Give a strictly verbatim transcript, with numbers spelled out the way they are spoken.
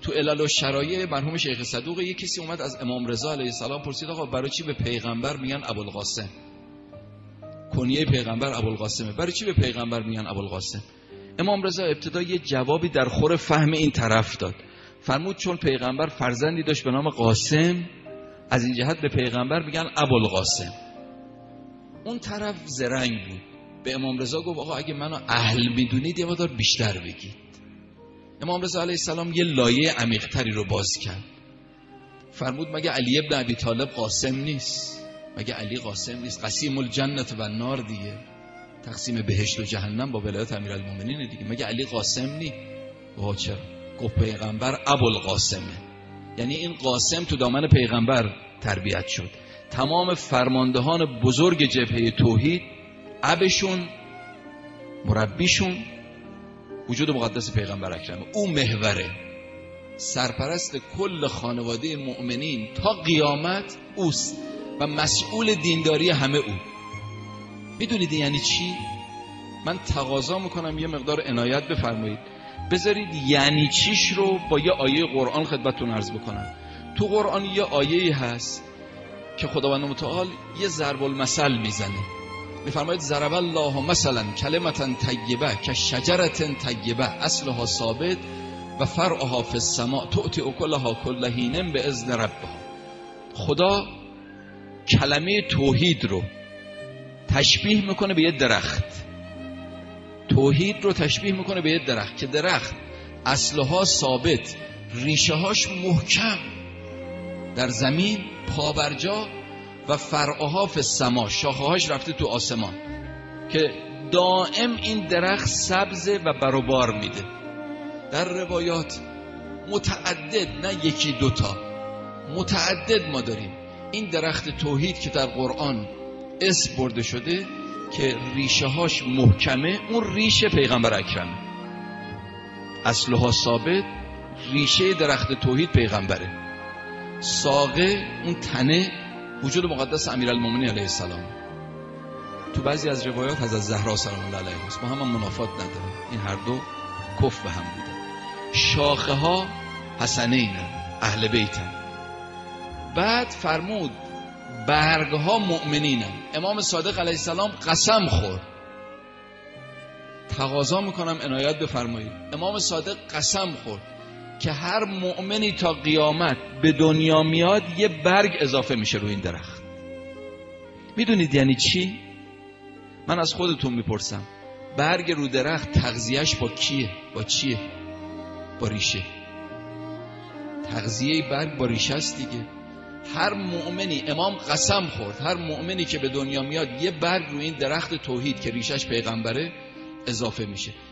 تو علل و شرایع مرحوم شیخ صدوق یک کسی اومد از امام رضا علیه السلام پرسید آقا برای چی به پیغمبر میگن ابوالقاسم؟ کنیه پیغمبر ابوالقاسمه، برای چی به پیغمبر میگن ابوالقاسم؟ امام رضا ابتدا یه جوابی در خور فهم این طرف داد. فرمود چون پیغمبر فرزندی داشت به نام قاسم، از این جهت به پیغمبر میگن ابوالقاسم. اون طرف زرنگ بود، به امام رضا گفت آقا اگه منو اهل میدونید یه مقدار بیشتر بگید. امام رضا علیه السلام یه لایه عمیق‌تری رو باز کرد. فرمود مگه علی ابن ابی طالب قاسم نیست؟ مگه علی قاسم نیست؟ قسیم الجنت و النار دیگه، تقسیم بهشت و جهنم با ولایت امیرالمومنین دیگه. مگه علی قاسم نی؟ گفت چرا؟ گفت پیغمبر ابوالقاسمه، یعنی این قاسم تو دامن پیغمبر تربیت شد. تمام فرماندهان بزرگ جبهه توحید ابشون، مربیشون وجود مقدس پیغمبر اکرمه. او محوره، سرپرست کل خانواده مؤمنین تا قیامت اوست و مسئول دینداری همه او. میدونید یعنی چی؟ من تقاضا میکنم یه مقدار عنایت بفرمایید، بذارید یعنی چیش رو با یه آیه قرآن خدمتتون عرض بکنم. تو قرآن یه آیه هست که خداوند متعال یه ضرب المثل میزنه، میفرماید ضرب الله مثلا کلمتا طیبه که شجرة طیبه اصلها ثابت و فرعها فی السماء تؤتی اکلها کل حین باذن ربها. خدا کلمه توحید رو تشبیه میکنه به یه درخت. توحید رو تشبیه میکنه به یه درخت که درخت اصلها ثابت، ریشه هاش محکم در زمین پابرجا و فرعها فی السماء، شاخه هاش رفته تو آسمان، که دائم این درخت سبزه و بروبار میده. در روایات متعدد، نه یکی دوتا، متعدد ما داریم این درخت توحید که در قرآن اسم برده شده که ریشه هاش محکمه. اون ریشه پیغمبر اکرمه، اصلها ثابت، ریشه درخت توحید پیغمبره. ساقه اون تنه وجود مقدس امیرالمومنین علیه السلام. تو بعضی از روایات حضرت زهرا سلام الله علیها است. ما هم منافات نداره، این هر دو کف به هم بودن. شاخه ها حسنین اهل بیتن. بعد فرمود برگ ها مؤمنینن. امام صادق علیه السلام قسم خورد، تقاضا میکنم عنایت بفرمایید، امام صادق قسم خورد که هر مؤمنی تا قیامت به دنیا میاد یه برگ اضافه میشه روی این درخت. میدونید یعنی چی؟ من از خودتون میپرسم، برگ رو درخت تغذیهش با کیه؟ با چیه؟ با ریشه. تغذیه برگ با ریشه است دیگه. هر مؤمنی، امام قسم خورد، هر مؤمنی که به دنیا میاد یه برگ روی این درخت توحید که ریشش پیغمبره اضافه میشه.